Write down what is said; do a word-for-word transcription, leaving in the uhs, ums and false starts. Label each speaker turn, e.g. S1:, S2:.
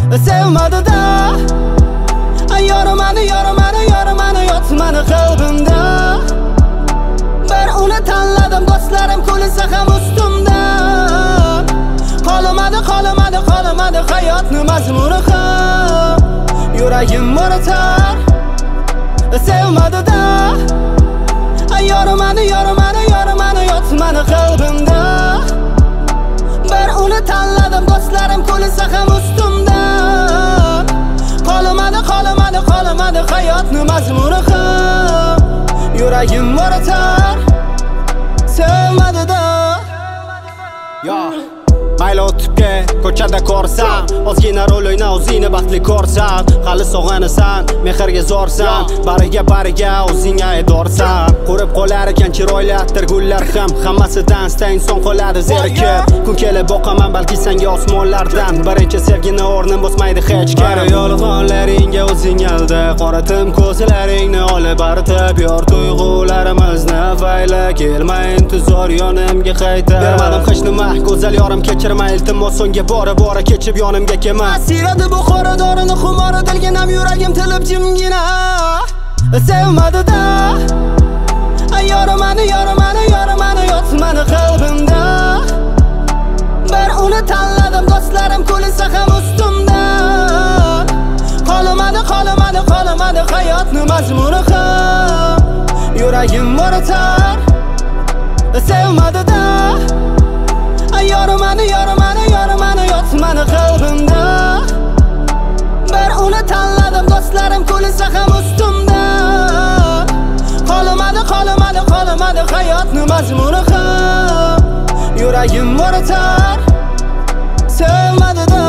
S1: sevmadi-da. Yorimani, yorimani, yorimani yotmani qalbimda. Bir uni tanladim, do'stlarim kulsa ham ustimda. Qolmadi, qolmadi, qolmadi hayotning mazmuni ham. Yuragim mo'ritar, sevmadi-da. Yorimani, yorimani, yorimani yotmani qalbimda. Bir uni tanladim, do'stlarim kulsa ham ustimda. Qolmadi, qolmadi, qolmadi hayotning mazmuni ham. Yuragim mo'ritar, sevmadi-da.
S2: Yo mayli o'tibga ko'chada ko'rsam, ozgina rol o'yna, o'zingni baxtli ko'rsan. Hali sog'anasan, mehrga zo'rsan, bariga bariga o'zing aydorsan. Qurib qolar ekan chiroyli atirgullar ham, hammasidan sta inson qoladi zerikib. Kun kelib boqaman balki senga osmonlardan, birinchi sevgini o'rnin bosmaydi hech kim. Yolg'onlaringga o'zing alda, qoratim ko'zlaringni olib artib yor tuyg'ularimizni avayla. Kelma intizor yonimga qayta, bermadim hech nima, go'zal yorim kechirma iltimos, so'ngga bora bora kechib yonimga kelma.
S1: Siradi bu qora dorini xumori dilginam, yuragim tilib jimgina. Sevmadi-da. Yorimani, yorimani, yorimani yotmani qalbimda. Bir uni tanladim, do'stlarim kulsa ham ustimda. Qolmadi, qolmadi, qolmadi hayotning mazmuni ham. Yuragim mo'ritar, sevmadi-da. Yorimani, yorimani, yorimani yotmani qalbimda. Bir uni tanladim, do'stlarim kulsa ham ustimda. Qolmadi, qolmadi, qolmadi hayotning mazmuni ham. Yuragim mo'ritar, sevmadi-da.